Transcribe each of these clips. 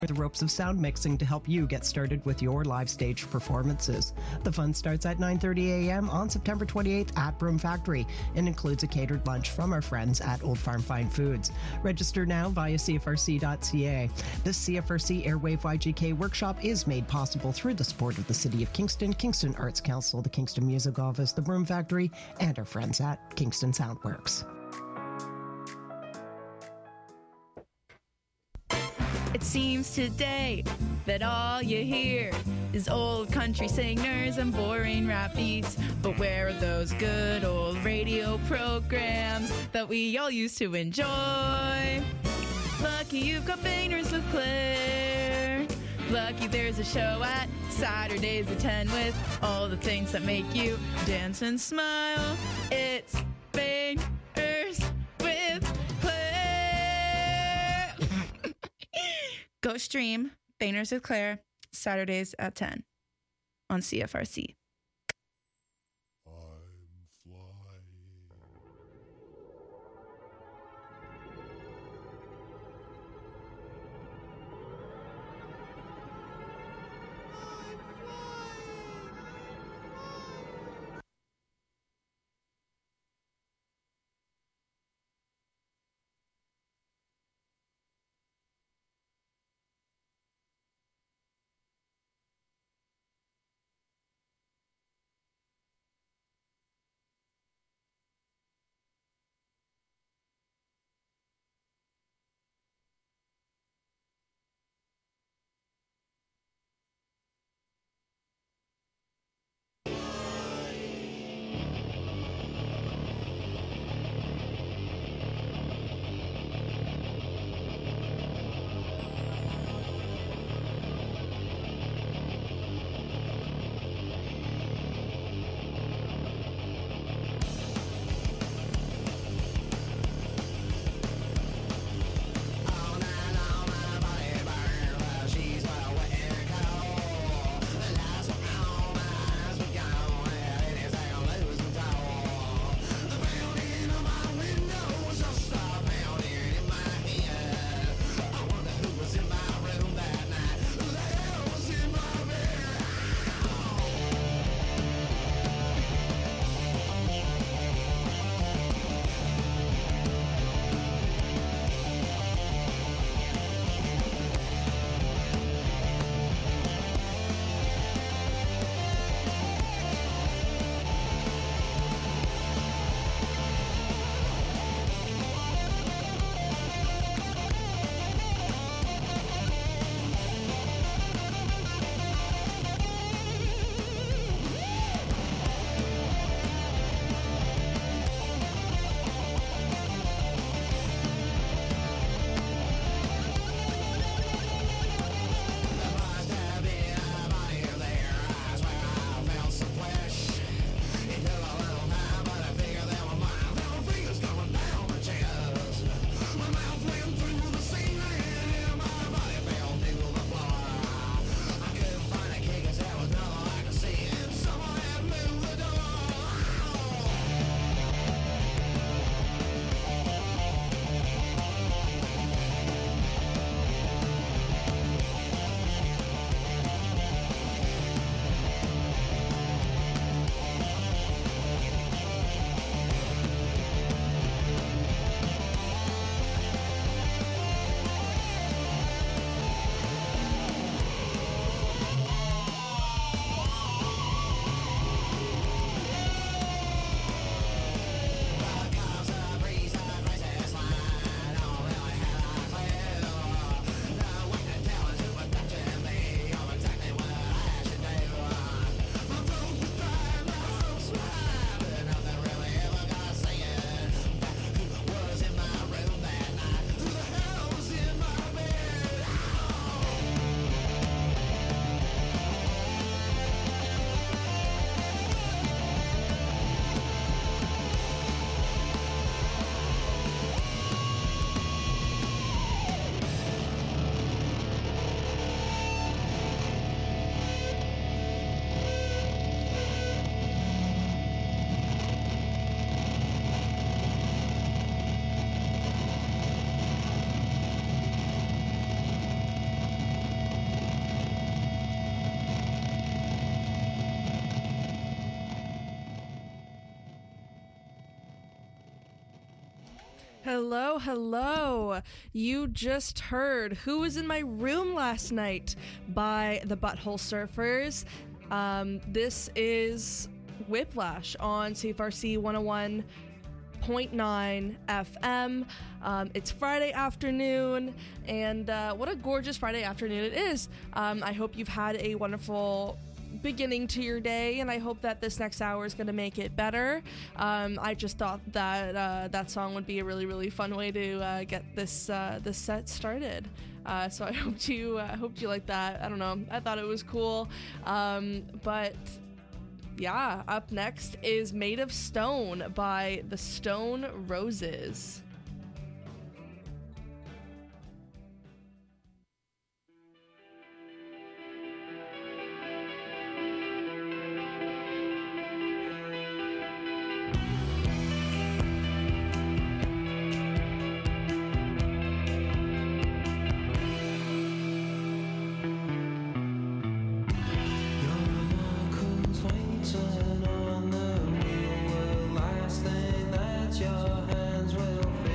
the ropes of sound mixing to help you get started with your live stage performances. The fun starts at 9:30 a.m. on September 28th at Broom Factory and includes a catered lunch from our friends at Old Farm Fine Foods. Register now via cfrc.ca. This CFRC Airwave YGK workshop is made possible through the support of the City of Kingston, Kingston Arts Council, the Kingston Music Office, the Broom Factory, and our friends at Kingston Soundworks. It seems today that all you hear is old country singers and boring rap beats. But where are those good old radio programs that we all used to enjoy? Lucky you've got Bainers with Claire. Lucky there's a show at Saturdays at 10 with all the things that make you dance and smile. It's Bainers with Claire. Go stream Bainers with Claire Saturdays at 10 on CFRC. Hello, hello. You just heard Who Was in My Room Last Night by the Butthole Surfers. This is Whiplash on CFRC 101.9 FM. It's Friday afternoon, and what a gorgeous Friday afternoon it is. I hope you've had a wonderful beginning to your day, and I hope that this next hour is going to make it better. I just thought that that song would be a really, really fun way to get this set started. So I hoped you like that. I don't know. I thought it was cool. But yeah, up next is Made of Stone by the Stone Roses. Turn on the wheel, well, last thing that your hands will feel.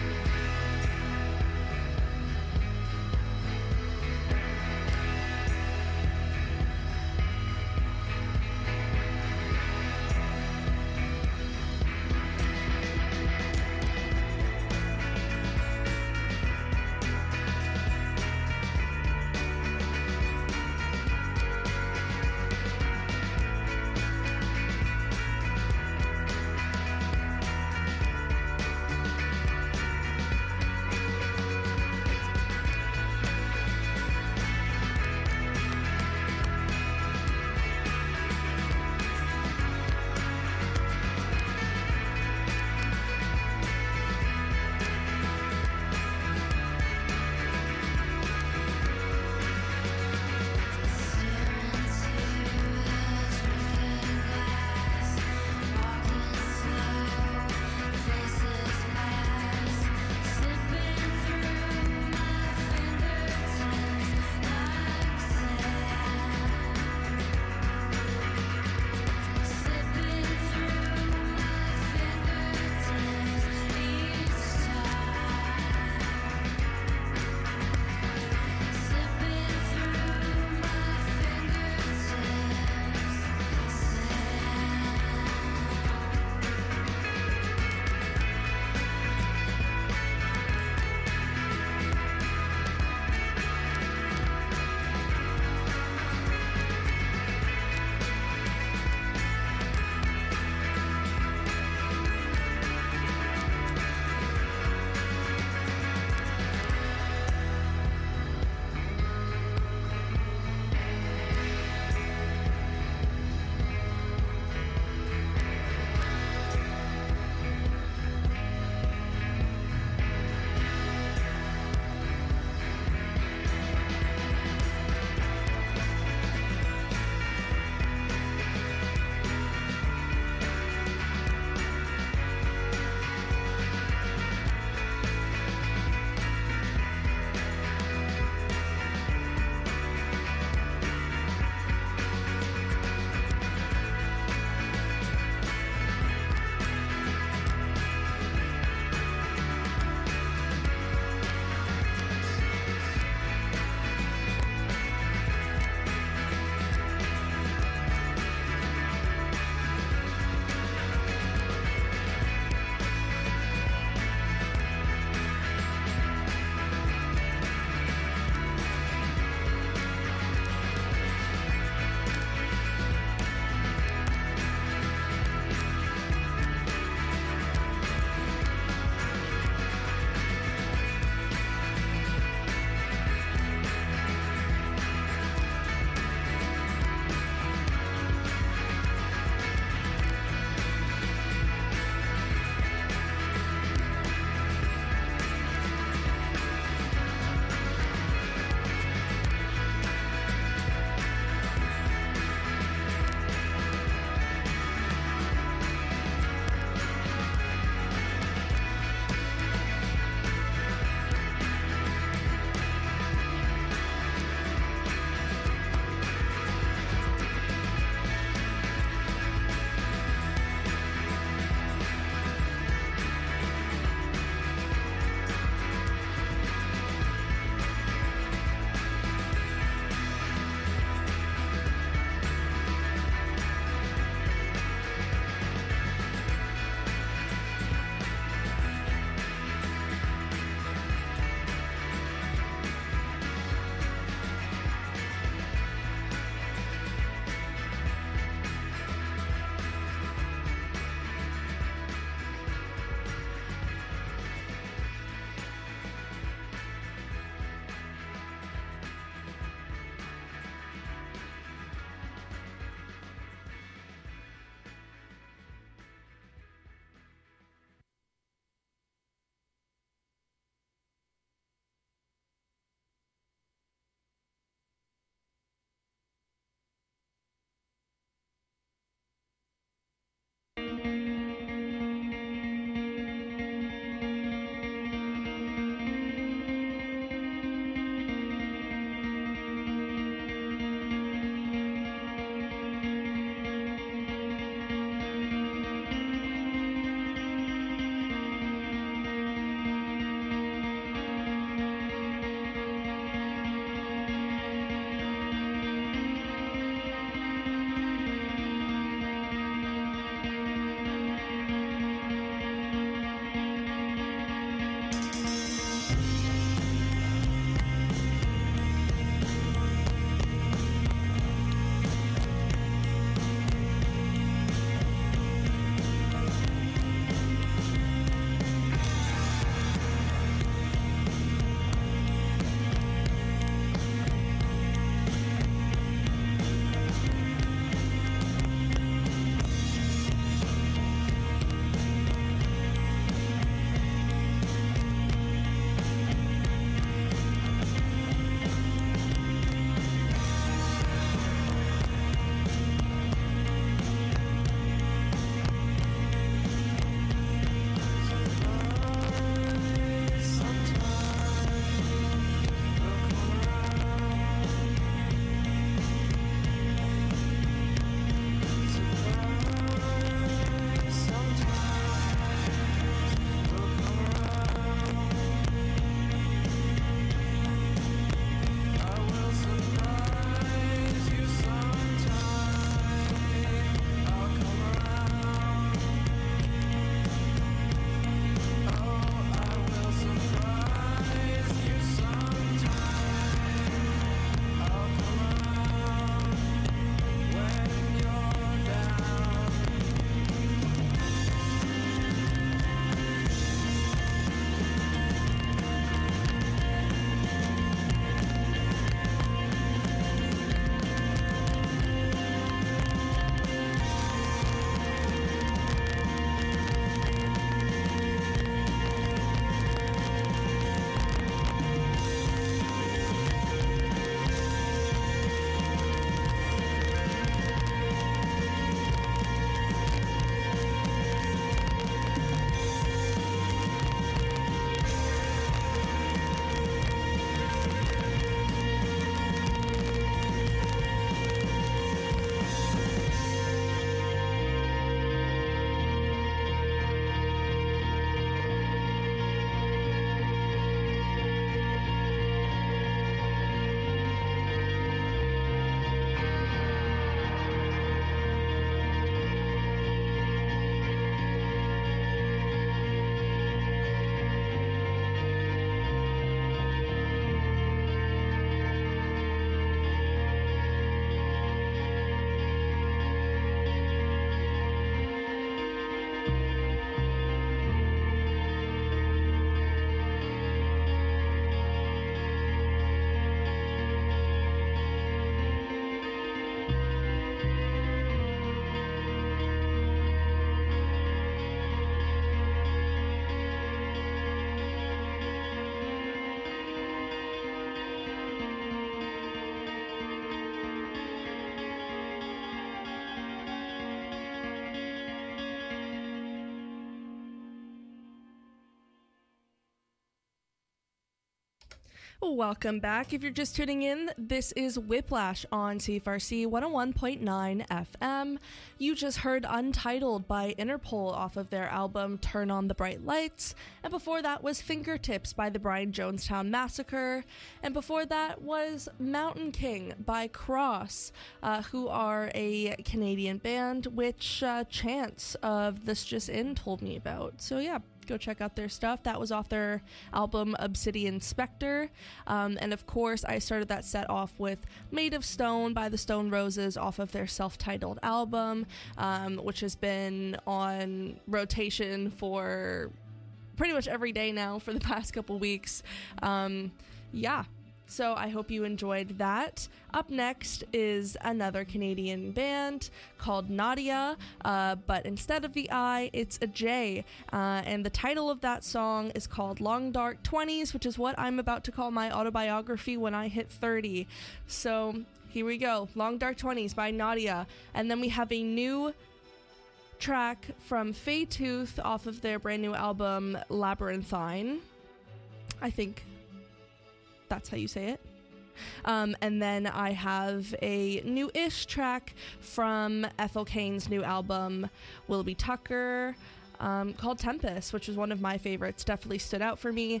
Welcome back. If you're just tuning in, this is Whiplash on CFRC 101.9 FM. You just heard Untitled by Interpol off of their album Turn on the Bright Lights, and before that was Fingertips by the Brian Jonestown Massacre, and before that was Mountain King by Cross, who are a Canadian band, which Chance of This Just In told me about. So yeah, go check out their stuff. That was off their album Obsidian Spectre. And of course, I started that set off with Made of Stone by the Stone Roses off of their self-titled album, which has been on rotation for pretty much every day now for the past couple weeks. Yeah. So I hope you enjoyed that. Up next is another Canadian band called Nadia, but instead of the I, it's a J. And the title of that song is called Long Dark 20s, which is what I'm about to call my autobiography when I hit 30. So here we go. Long Dark 20s by Nadia. And then we have a new track from Fey Tooth off of their brand new album Labyrinthine. I think that's how you say it. And then I have a new-ish track from Ethel Cain's new album, Willoughby Tucker, called Tempest, which was one of my favorites. Definitely stood out for me.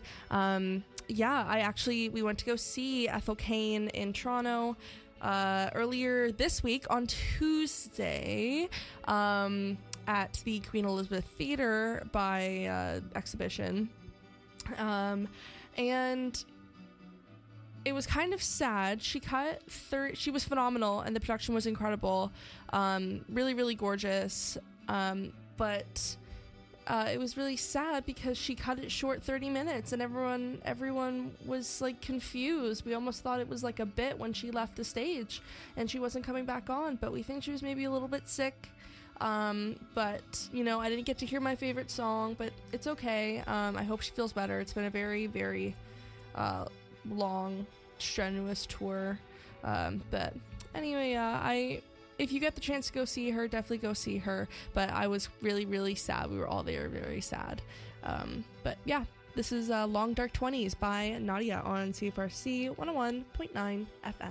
We went to go see Ethel Cain in Toronto earlier this week on Tuesday at the Queen Elizabeth Theatre by exhibition. And it was kind of sad. She was phenomenal, and the production was incredible. Really, really gorgeous. But it was really sad because she cut it short 30 minutes, and everyone was like confused. We almost thought it was like a bit when she left the stage and she wasn't coming back on, but we think she was maybe a little bit sick. But you know, I didn't get to hear my favorite song, but it's okay. I hope she feels better. It's been a very, very long, strenuous tour. But anyway, if you get the chance to go see her, definitely go see her. But I was really, really sad. We were all there, very sad. But yeah, this is Long Dark 20s by Nadia on CFRC 101.9 FM.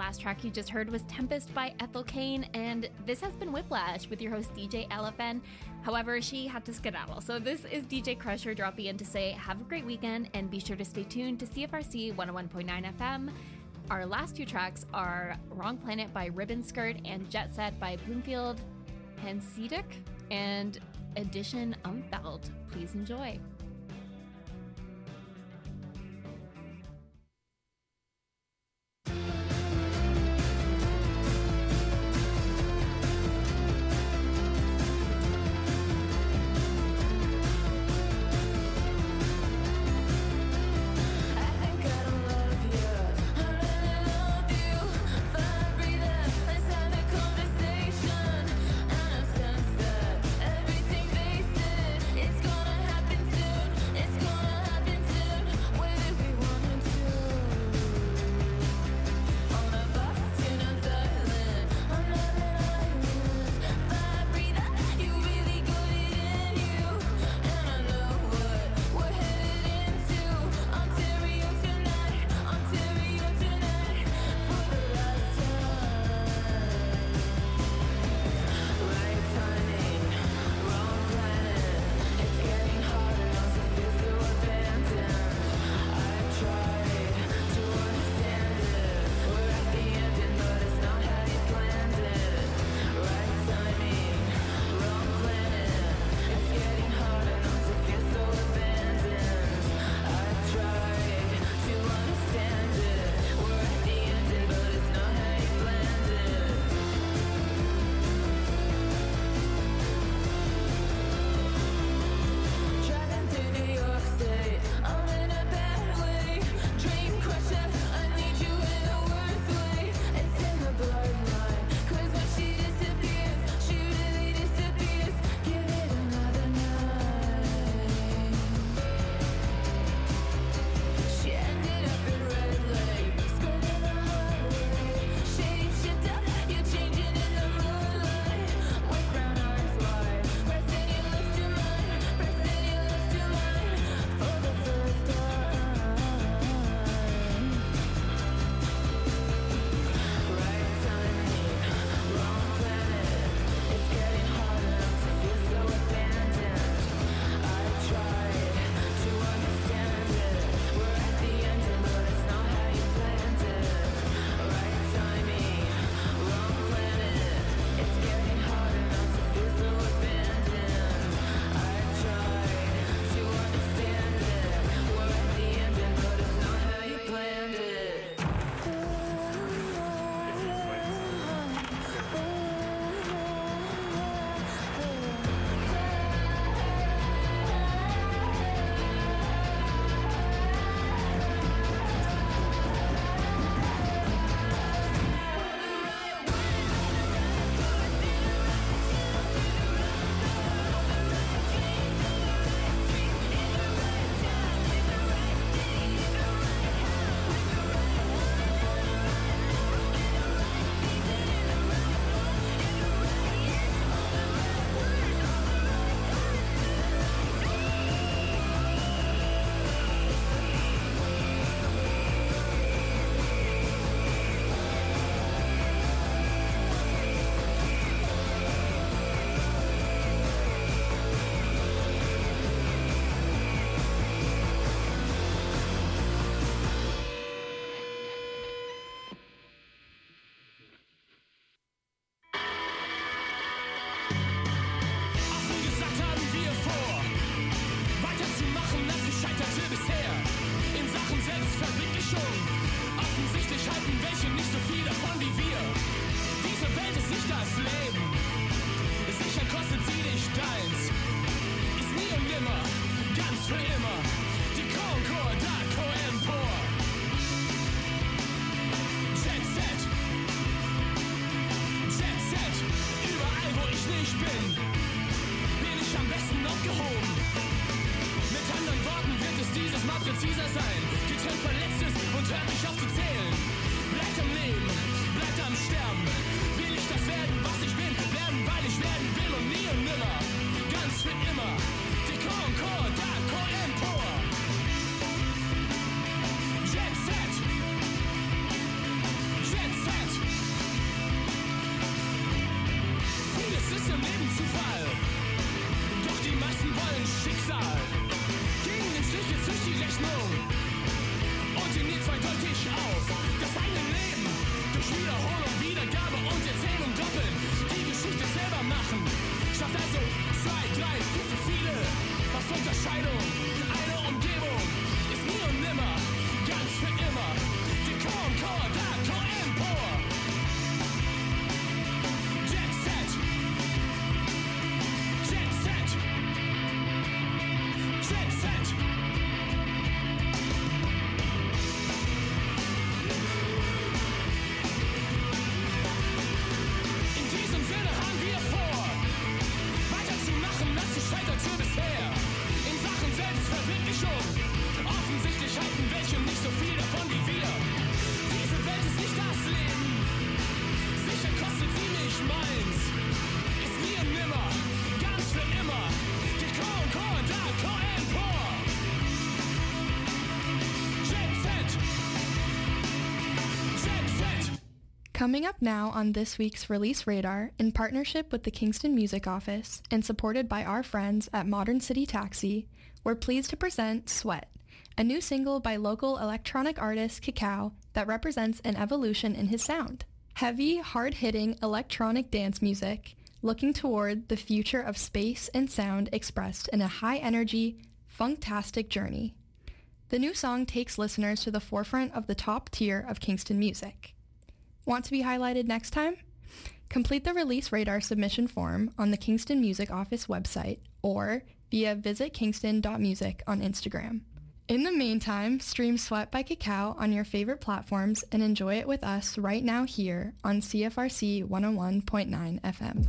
last track you just heard was Tempest by Ethel Cain, and this has been Whiplash with your host DJ LFN. However, she had to skedaddle, so this is DJ Crusher dropping in to say have a great weekend and be sure to stay tuned to CFRC 101.9 FM. Our last two tracks are Wrong Planet by Ribbon Skirt and Jet Set by Bloomfield Hansidic and Edition Umfeld. Please enjoy. Jet Set. Zufall. Doch die Massen wollen Schicksal. Gegen den Strich jetzt durch die Rechnung und den Nil zweideutig auf. Das eigene Leben durch Wiederholung, Wiedergabe und Erzählung doppeln. Die Geschichte selber machen. Schafft also 2, 3, 4 für viele. Was Unterscheidung? Eine Umgebung ist nie und nimmer, ganz für immer. Die Core, da, Core Empor. Jet Set. Jet Set. Jet Set. In diesem Sinne haben wir vor, weiterzumachen, als gescheitert für bisher. In Sachen Selbstverwirklichung. Offensichtlich halten welche nicht so viel davon wie wir. Diese Welt ist nicht das Leben. Sicher kostet sie nicht meins. Ist nie und nimmer, ganz für immer. Die Core, da, Core Empor. Jet Set. Jet Set. Coming up now on this week's Release Radar, in partnership with the Kingston Music Office and supported by our friends at Modern City Taxi, we're pleased to present Sweat, a new single by local electronic artist Cacao that represents an evolution in his sound. Heavy, hard-hitting electronic dance music, looking toward the future of space and sound expressed in a high-energy, funktastic journey. The new song takes listeners to the forefront of the top tier of Kingston music. Want to be highlighted next time? Complete the Release Radar submission form on the Kingston Music Office website or via visitkingston.music on Instagram. In the meantime, stream Sweat by Cacao on your favorite platforms and enjoy it with us right now here on CFRC 101.9 FM.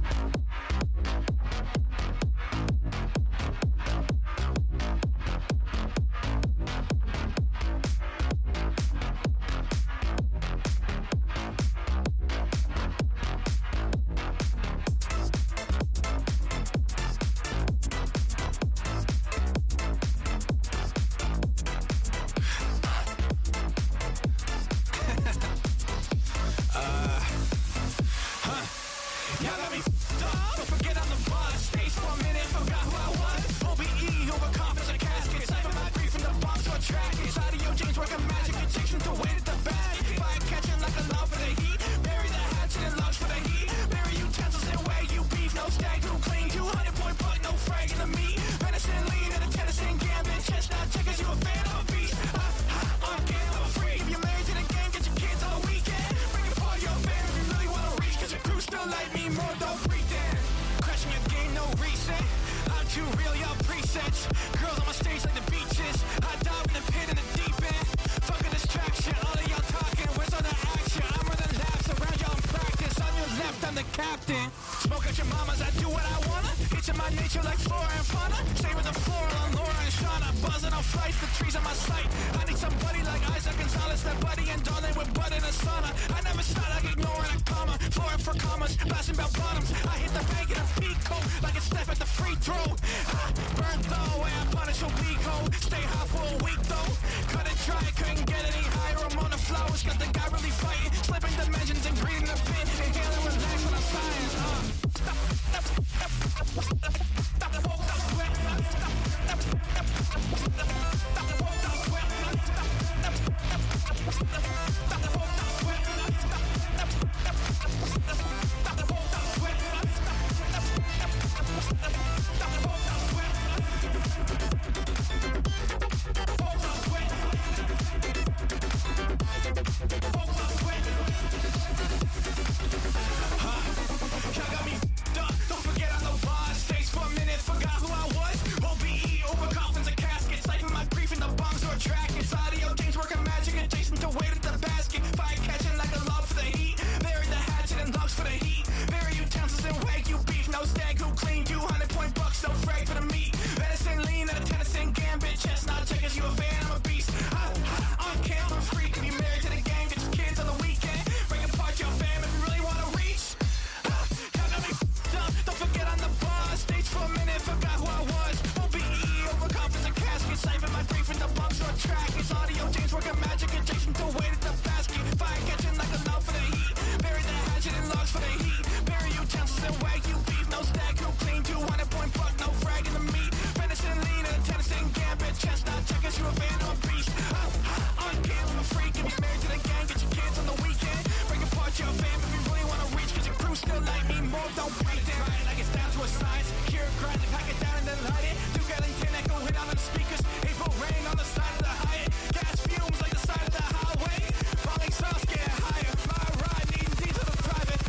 still like me more, don't break it. Like it's down to a science. Cure, grind it, pack it down and then light it.